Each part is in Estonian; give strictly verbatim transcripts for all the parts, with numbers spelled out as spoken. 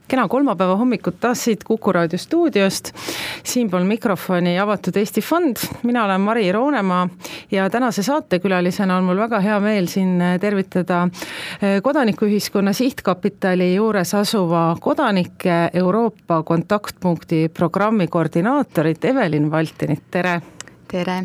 Kena kolmapäeva hommikut taas siit Kuku raadio stuudiost. Siinpool mikrofoni avatud Eesti Fond. Mina olen Mari Roonemaa ja tänase saatekülalisena on mul väga hea meel siin tervitada Kodanikuühiskonna Sihtkapitali juures asuva kodanike Euroopa kontaktpunkti programmi koordinaatorit Evelin Valtinit. Tere! Tere!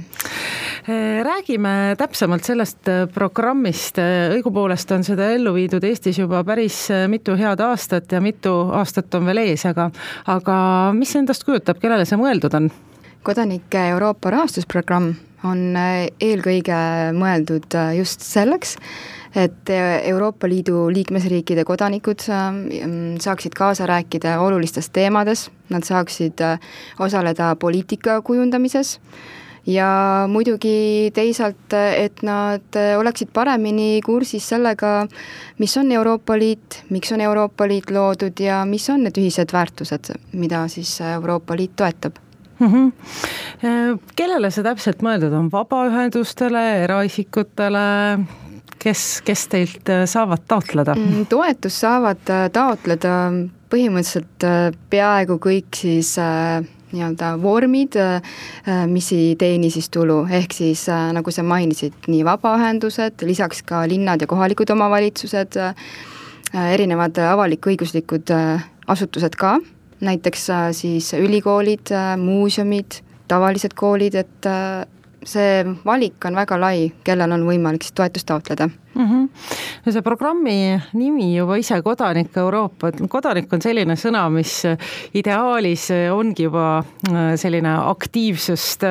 Räägime täpsemalt sellest programmist. Õigupoolest on seda ellu viidud Eestis juba päris mitu head aastat ja mitu aastat on veel ees, aga, aga mis endast kujutab, kellele see mõeldud on? Kodanike Euroopa rahastusprogramm on eelkõige mõeldud just selleks, et Euroopa Liidu liikmesriikide kodanikud saaksid kaasa rääkida olulistes teemades, nad saaksid osaleda poliitika kujundamises ja muidugi teisalt, et nad oleksid paremini kursis sellega, mis on Euroopa Liit, miks on Euroopa Liit loodud ja mis on need ühised väärtused, mida siis Euroopa Liit toetab. Mm-hmm. Kellele see täpselt mõeldud on? Vabaühendustele, eraisikutele? Kes, kes teilt saavad taotleda? Toetust saavad taotleda põhimõtteliselt peaaegu kõik siis nii-öelda vormid, mis ei teeni siis tulu, ehk siis nagu sa mainisid, nii vabaühendused, lisaks ka linnad ja kohalikud omavalitsused, erinevad avalik-õiguslikud asutused ka, näiteks siis ülikoolid, muuseumid, tavalised koolid, et see valik on väga lai, kellel on võimalik siis toetust taotleda. Mm-hmm. See programmi nimi juba ise Kodanik Euroopa, kodanik on selline sõna, mis ideaalis ongi juba selline aktiivsust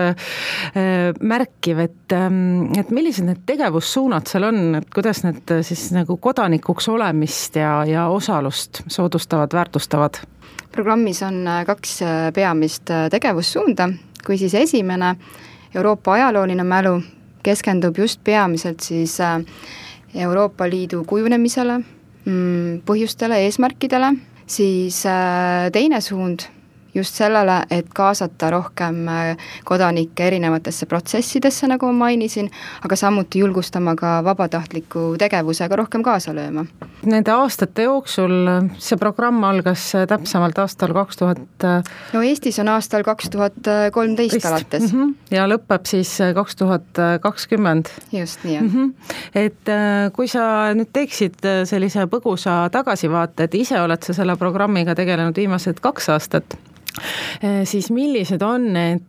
märkiv, et, et millised need tegevussuunad seal on, et kuidas need siis nagu kodanikuks olemist ja, ja osalust soodustavad, väärtustavad? Programmis on kaks peamist tegevussuunda, kui siis esimene Euroopa ajalooline mälu keskendub just peamiselt siis Euroopa Liidu kujunemisele, põhjustele, eesmärkidele, siis teine suund just sellele, et kaasata rohkem kodanikke erinevatesse protsessidesse, nagu ma mainisin, aga samuti julgustama ka vabatahtliku tegevusega rohkem kaasa lööma. Nende aastate jooksul see programm algas täpsemalt aastal kaks tuhat No Eestis on aastal kaks tuhat kolmteist alates. Mm-hmm. Ja lõpeb siis kaks tuhat kakskümmend. Just nii, jah. Mm-hmm. Et kui sa nüüd teeksid sellise põgusa tagasivaate, et ise oled sa selle programmiga tegelenud viimased kaks aastat, siis millised on need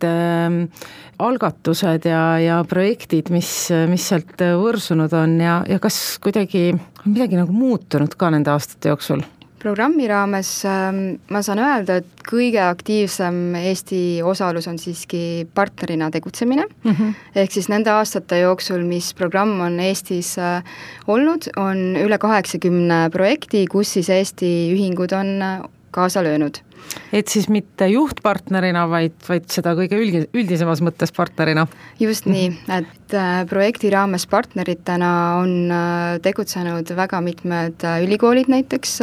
algatused ja, ja projektid, mis, mis sealt võrsunud on ja, ja kas kuidagi on midagi nagu muutunud ka nende aastate jooksul? Programmi raames ma saan öelda, et kõige aktiivsem Eesti osalus on siiski partnerina tegutsemine. Mm-hmm. Ehk siis nende aastate jooksul, mis programm on Eestis olnud, on üle kaheksakümne projekti, kus siis Eesti ühingud on kaasa löönud. Et siis mitte juhtpartnerina, vaid, vaid seda kõige üldisemas mõttes partnerina? Just nii, et projekti raames partneritena on tegutsenud väga mitmed ülikoolid, näiteks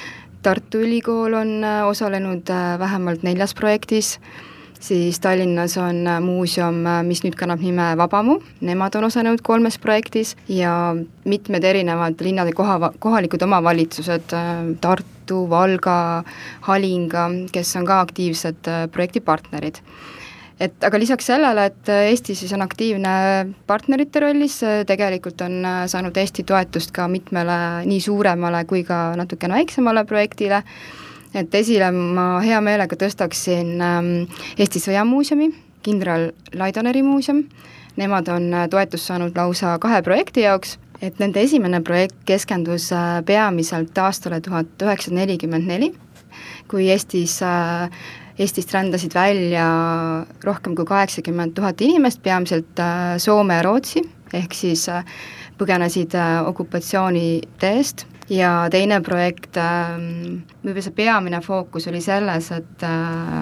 Tartu Ülikool on osalenud vähemalt neljas projektis, siis Tallinnas on muuseum, mis nüüd kannab nime Vabamu, nemad on osalenud kolmes projektis ja mitmed erinevad linnade koha, kohalikud omavalitsused, Tartu, Valga, Halinga, kes on ka aktiivsed projektipartnerid. Et, aga lisaks sellele, et Eesti siis on aktiivne partnerite rollis, tegelikult on saanud Eesti toetust ka mitmele nii suuremale kui ka natukene väiksemale projektile. Et esile ma hea meelega tõstaksin Eesti Sõjamuuseumi, Kindral Laidoneri muuseum. Nemad on toetust saanud lausa kahe projekti jaoks, et nende esimene projekt keskendus peamiselt aastale tuhat üheksasada nelikümmend neli, kui Eestis, Eestist rändasid välja rohkem kui kaheksakümmend tuhat inimest, peamiselt Soome ja Rootsi, ehk siis põgenesid okupatsioonide eest. Ja teine projekt, võib-olla see peamine fookus oli selles, et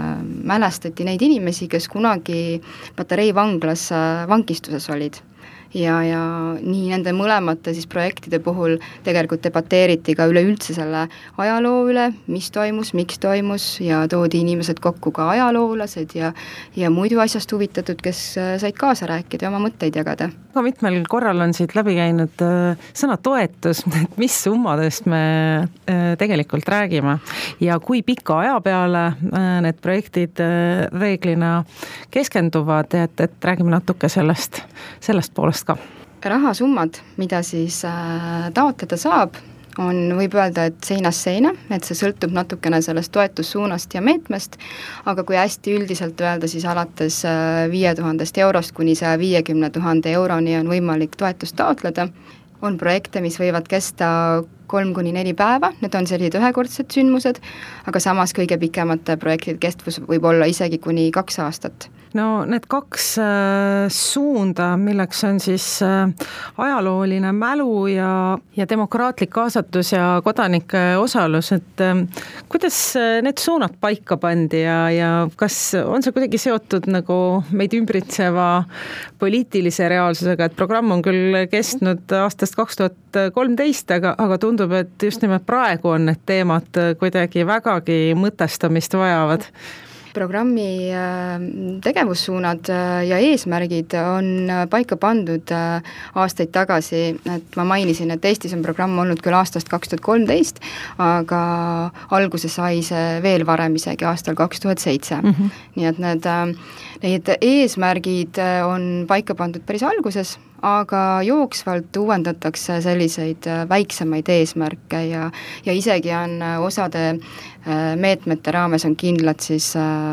mälestati neid inimesi, kes kunagi Patarei vanglas vangistuses olid. ja, ja nii nende mõlemate siis projektide puhul tegelikult debateeriti ka üleüldse selle ajaloo üle, mis toimus, miks toimus ja toodi inimesed kokku ka ajaloolased ja, ja muidu asjast huvitatud, kes said kaasa rääkida ja oma mõtteid jagada. Ka mitmel korral on siit läbi käinud sõna toetus, et mis summadest me tegelikult räägime ja kui pika aja peale need projektid reeglina keskenduvad, et, et räägime natuke sellest, sellest poolest ka. Rahasummad, mida siis taotleda saab, on, võib öelda, et seinast seina, et see sõltub natukene sellest toetussuunast ja meetmest, aga kui hästi üldiselt öelda, siis alates viie tuhandest eurost kuni saja viiekümne tuhande euroni on võimalik toetust taotleda. On projekte, mis võivad kesta kolm kuni neli päeva, need on sellised ühekordsed sündmused, aga samas kõige pikemate projektide kestvus võib olla isegi kuni kaks aastat. No need kaks äh, suunda, milleks on siis äh, ajalooline mälu ja, ja demokraatlik kaasatus ja kodanike osalus, et äh, kuidas need suunad paika pandi ja, ja kas on see kuidagi seotud nagu meid ümbritseva poliitilise reaalsusega, et programm on küll kestnud aastast kaks tuhat kolmteist, aga, aga tundub, et just nimelt praegu on need teemad kuidagi vägagi mõtestamist vajavad. Programmi tegevussuunad ja eesmärgid on paika pandud aastaid tagasi, et ma mainisin, et Eestis on programm olnud küll aastast kaks tuhat kolmteist, aga alguse sai see veel varem isegi aastal kaks tuhat seitse. Mm-hmm. Nii et need, need eesmärgid on paika pandud päris alguses, aga jooksvalt uuendatakse selliseid väiksemaid eesmärke ja, ja isegi on osade meetmete raames on kindlad siis,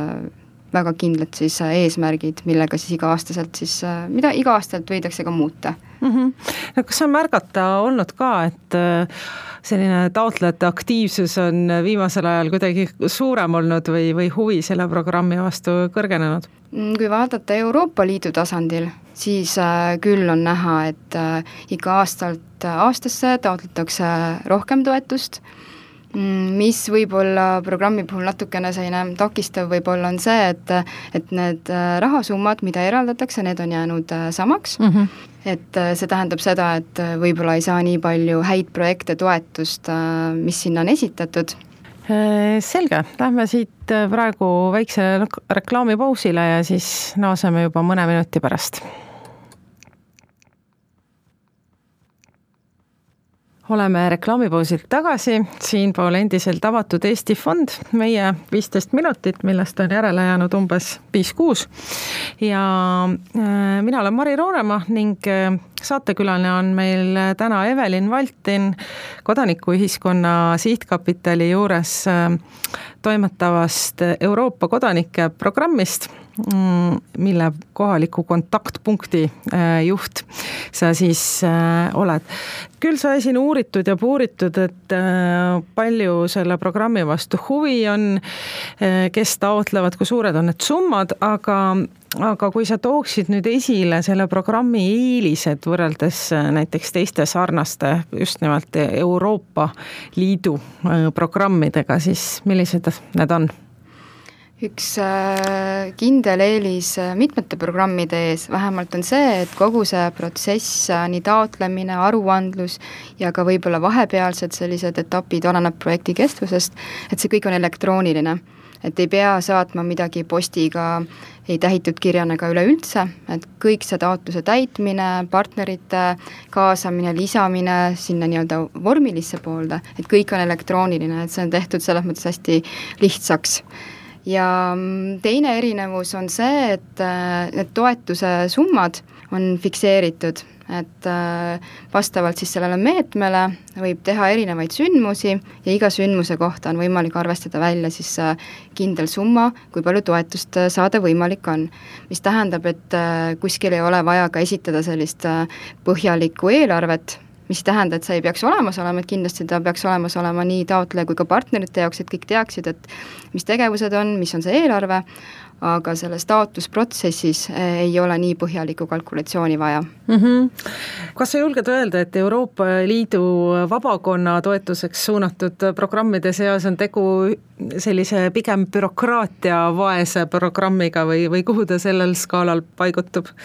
väga kindlad siis eesmärgid, millega siis iga-aastaselt siis, mida iga-aastalt võidakse ka muuta. Mm-hmm. No, kas on märgata olnud ka, et selline taotlejate aktiivsus on viimasel ajal kuidagi suurem olnud või, või huvi selle programmi vastu kõrgenenud? Kui vaadata Euroopa Liidu tasandil, siis küll on näha, et iga aastalt aastasse taotletakse rohkem toetust, mis võib-olla programmi puhul natukene selline takistav võib-olla on see, et, et need rahasummad, mida eraldatakse, need on jäänud samaks. Mm-hmm. Et see tähendab seda, et võib-olla ei saa nii palju häid projekte toetust, mis sinna on esitatud. Selge, lähme siit praegu väikse reklaamipausile ja siis naaseme juba mõne minuti pärast. Oleme reklaamipausilt tagasi, siinpool endiselt avatud Eesti Fond, meie viisteist minutit, millest on järele jäänud umbes viis kuus. Ja mina olen Mari Roonemaa ning saatekülaline on meil täna Evelin Valtin kodanikuühiskonna sihtkapitali juures toimetavast Euroopa kodanike programmist, mille kohaliku kontaktpunkti juht sa siis oled. Küll sa siin uuritud ja puuritud, et palju selle programmi vastu huvi on, kes taotlevad, kui suured on need summad, aga, aga kui sa tooksid nüüd esile selle programmi eelised võrreldes näiteks teiste sarnaste just nimelt Euroopa Liidu programmidega, siis millised need on? Üks kindel eelis mitmete programmide ees vähemalt on see, et kogu see protsess, nii taotlemine, aruandlus ja ka võib-olla vahepealsed sellised etapid oleneb projekti kestvusest, et see kõik on elektrooniline. Et ei pea saatma midagi postiga, ei tähitud kirjana ka üleüldse, et kõik see taotluse täitmine, partnerite kaasamine, lisamine sinna nii-öelda vormilisse poolde, et kõik on elektrooniline, et see on tehtud selles mõttes hästi lihtsaks. Ja teine erinevus on see, et need toetuse summad on fikseeritud, et vastavalt siis sellele meetmele võib teha erinevaid sündmusi ja iga sündmuse kohta on võimalik arvestada välja siis kindel summa, kui palju toetust saada võimalik on. Mis tähendab, et kuskil ei ole vaja ka esitada sellist põhjalikku eelarvet, mis tähendab, et see ei peaks olemas olema, et kindlasti ta peaks olemas olema nii taotleja kui ka partnerite jaoks, et kõik teaksid, et mis tegevused on, mis on see eelarve, aga selles taotlusprotsessis ei ole nii põhjalikku kalkulatsiooni vaja. Mm-hmm. Kas sa julged öelda, et Euroopa Liidu vabakonna toetuseks suunatud programmide seas on tegu sellise pigem bürokraatia vaese programmiga või, või kuhu ta sellel skaalal paigutub?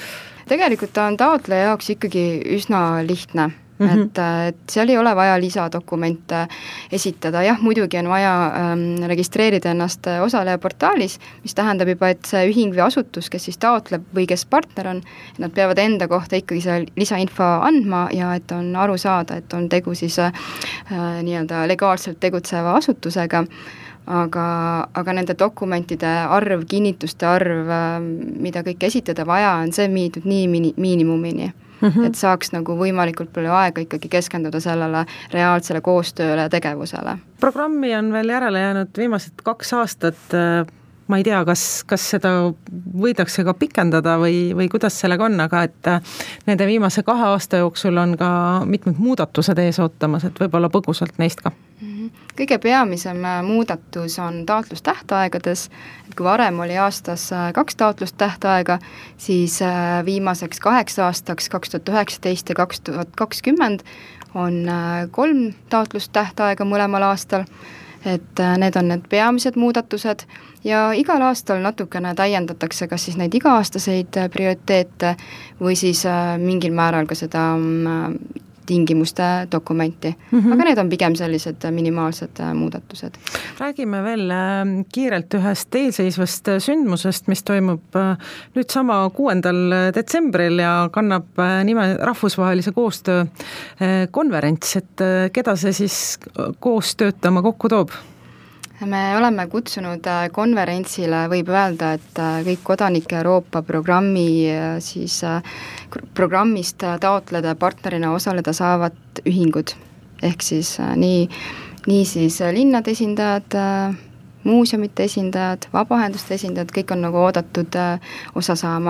tegelikult on taotleja jaoks ikkagi üsna lihtne. Mm -hmm. et, et seal ei ole vaja lisadokumente esitada, jah, muidugi on vaja ähm, registreerida ennast osalejaportaalis, mis tähendab juba, et see ühing või asutus, kes siis taotleb või kes partner on, nad peavad enda kohta ikkagi selle lisainfo andma ja et on aru saada, et on tegu siis äh, nii-öelda legaalselt tegutseva asutusega, aga, aga nende dokumentide arv, kinnituste arv, mida kõik esitada vaja, on see viidud nii mini, miinimumini. Mm -hmm. et saaks nagu võimalikult palju aega ikkagi keskenduda sellele reaalsele koostööle ja tegevusele. Programmi on veel järele jäänud viimased kaks aastat, ma ei tea, kas, kas seda võidakse ka pikendada või, või kuidas sellega on, aga et nende viimase kahe aasta jooksul on ka mitmed muudatused ees ootamas, et võib-olla põgusalt neist ka. Kõige peamisem muudatus on taotlustähtaegades, et kui varem oli aastas kaks taotlustähtaega, siis viimaseks kaheks aastaks, kaks tuhat üheksateist ja kaks tuhat kakskümmend, on kolm taotlustähtaega mõlemal aastal, et need on need peamised muudatused ja igal aastal natukene täiendatakse kas siis neid iga-aastaseid prioriteete või siis mingil määral ka seda tingimuste dokumenti mm, -hmm. aga need on pigem sellised minimaalsed muudatused. Räägime veel kiirelt ühest eelseisvast sündmusest, mis toimub nüüd sama kuuendal detsembril ja kannab nime rahvusvahelise koostöö konverents, et keda see siis koos töötama kokku toob? Me oleme kutsunud konverentsile, võib öelda, et kõik Kodanike Euroopa programmi siis programmist taotleda partnerina osaleda saavad ühingud, ehk siis nii, nii siis linnade esindajad, muuseumite esindajad, vabaühenduste esindajad, kõik on nagu oodatud osa saama.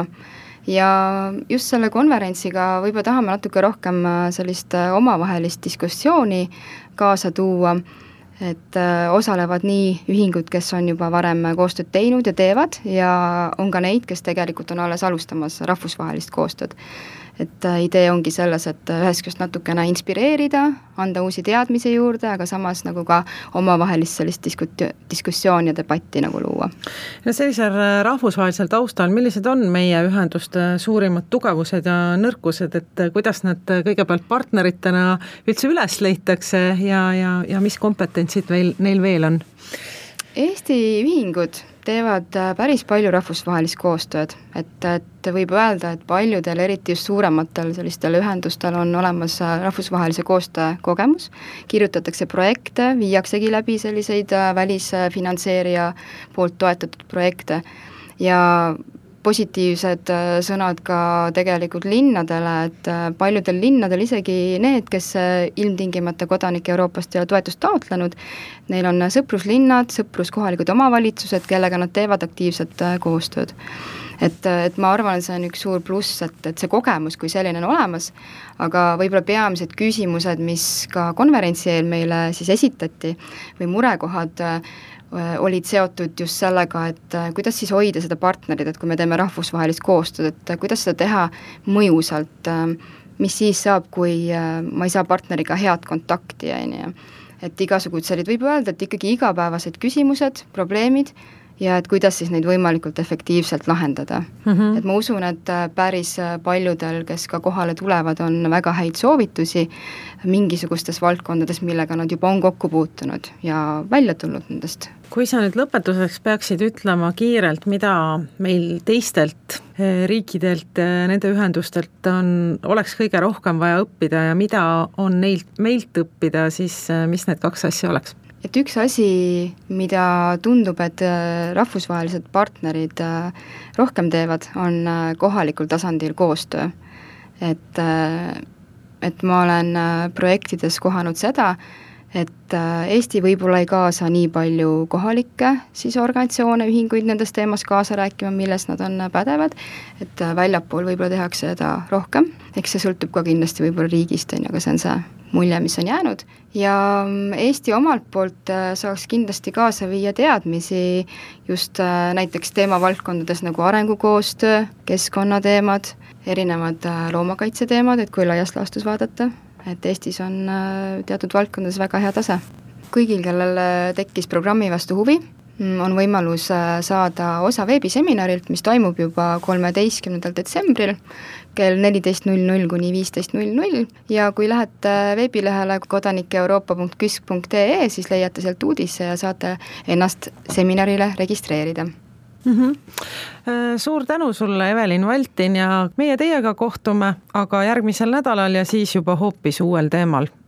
Ja just selle konverentsiga võib-olla tahame natuke rohkem sellist omavahelist diskussiooni kaasa tuua, et osalevad nii ühingud, kes on juba varem koostööd teinud ja teevad ja on ka neid, kes tegelikult on alles alustamas rahvusvahelist koostööd. Et idee ongi selles, et ühest küljest natukene inspireerida, anda uusi teadmisi juurde, aga samas nagu ka omavahelist sellist diskut- diskussiooni ja debatti nagu luua. Ja sellisel rahvusvahelisel taustal, millised on meie ühenduste suurimad tugevused ja nõrkused, et kuidas nad kõigepealt partneritena üldse üles leitakse ja, ja, ja mis kompetentsid veel, neil veel on? Eesti ühingud teevad päris palju rahvusvahelist koostööd, et, et võib öelda, et paljudel, eriti just suurematel sellistel ühendustel on olemas rahvusvahelise koostöö kogemus, kirjutatakse projekte, viiaksegi läbi selliseid välisfinantseerija poolt toetatud projekte ja positiivsed sõnad ka tegelikult linnadele, et paljudel linnadel isegi need, kes ilmtingimata Kodanike Euroopast ei ole toetust taotlenud, neil on sõpruslinnad, sõpruskohalikud omavalitsused, kellega nad teevad aktiivset koostööd. Et, et ma arvan, et see on üks suur pluss, et, et see kogemus kui selline on olemas, aga võib-olla peamised küsimused, mis ka konverentsi eel meile siis esitati või murekohad olid seotud just sellega, et kuidas siis hoida seda partnerit, et kui me teeme rahvusvahelist koostööd, et kuidas seda teha mõjusalt, mis siis saab, kui ma ei saa partneriga head kontakti, et igasugused sellised, võib öelda, et ikkagi igapäevased küsimused, probleemid ja et kuidas siis neid võimalikult efektiivselt lahendada. Mm -hmm. Et ma usun, et päris paljudel, kes ka kohale tulevad, on väga häid soovitusi mingisugustes valdkondades, millega nad juba on kokku puutunud ja välja tulnud nendest. Kui sa nüüd lõpetuseks peaksid ütlema kiirelt, mida meil teistelt riikidelt, nende ühendustelt on, oleks kõige rohkem vaja õppida ja mida on neilt, meilt õppida, siis mis need kaks asja oleks? Et üks asi, mida tundub, et rahvusvahelised partnerid rohkem teevad, on kohalikul tasandil koostöö. Et, et ma olen projektides kohanud seda, et Eesti võib-olla ei kaasa nii palju kohalikke siis organisatsioone, ühinguid nendes teemas kaasa rääkima, milles nad on pädevad, et väljapool võib-olla tehakse seda rohkem, eks see sõltub ka kindlasti võib-olla riigist, aga see on see mulje, mis on jäänud ja Eesti omalt poolt saaks kindlasti kaasa viia teadmisi just näiteks teemavaldkondades nagu arengukoostöö, keskkonnateemad, erinevad loomakaitseteemad, et kui laias laastus vaadata, et Eestis on teatud valdkondades väga hea tase. Kõigil, kellel tekkis programmi vastu huvi, on võimalus saada osa veebiseminarilt, mis toimub juba kolmeteistkümnendal detsembril kell neliteist null null kuni viisteist null null ja kui lähete veebilehele kodanikeeuroopa punkt küsk punkt ee, siis leiate sealt uudisse ja saate ennast seminarile registreerida. Mm-hmm. Suur tänu sulle, Evelin Valtin, ja meie teiega kohtume aga järgmisel nädalal ja siis juba hoopis uuel teemal.